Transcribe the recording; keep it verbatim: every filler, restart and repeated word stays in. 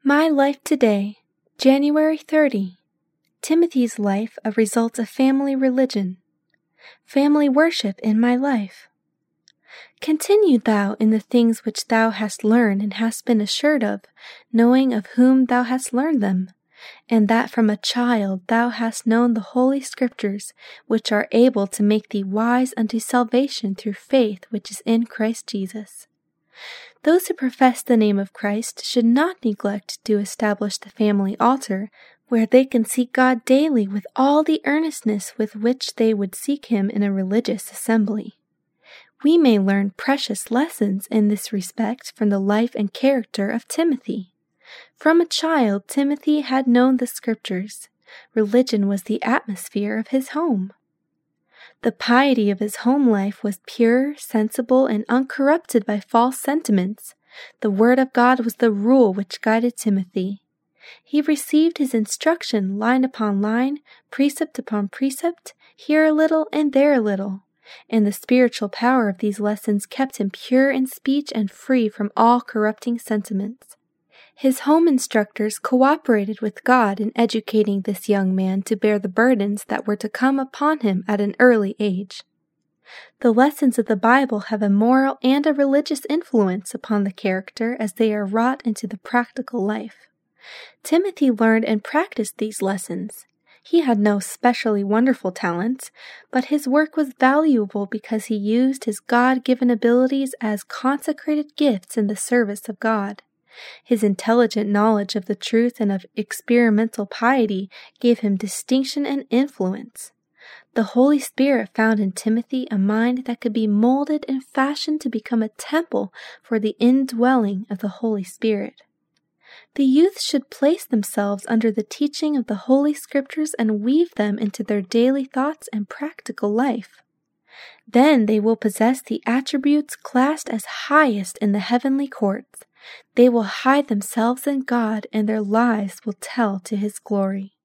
My Life Today, January thirtieth. Timothy's life, a result of family religion. Family worship in my life. Continue thou in the things which thou hast learned and hast been assured of, knowing of whom thou hast learned them, and that from a child thou hast known the holy Scriptures, which are able to make thee wise unto salvation through faith which is in Christ Jesus. Those who profess the name of Christ should not neglect to establish the family altar, where they can seek God daily with all the earnestness with which they would seek Him in a religious assembly. We may learn precious lessons in this respect from the life and character of Timothy. From a child, Timothy had known the Scriptures. Religion was the atmosphere of his home. The piety of his home life was pure, sensible, and uncorrupted by false sentiments. The Word of God was the rule which guided Timothy. He received his instruction line upon line, precept upon precept, here a little and there a little, and the spiritual power of these lessons kept him pure in speech and free from all corrupting sentiments. His home instructors cooperated with God in educating this young man to bear the burdens that were to come upon him at an early age. The lessons of the Bible have a moral and a religious influence upon the character as they are wrought into the practical life. Timothy learned and practiced these lessons. He had no specially wonderful talents, but his work was valuable because he used his God-given abilities as consecrated gifts in the service of God. His intelligent knowledge of the truth and of experimental piety gave him distinction and influence. The Holy Spirit found in Timothy a mind that could be molded and fashioned to become a temple for the indwelling of the Holy Spirit. The youth should place themselves under the teaching of the Holy Scriptures and weave them into their daily thoughts and practical life. Then they will possess the attributes classed as highest in the heavenly courts. They will hide themselves in God, and their lives will tell to His glory.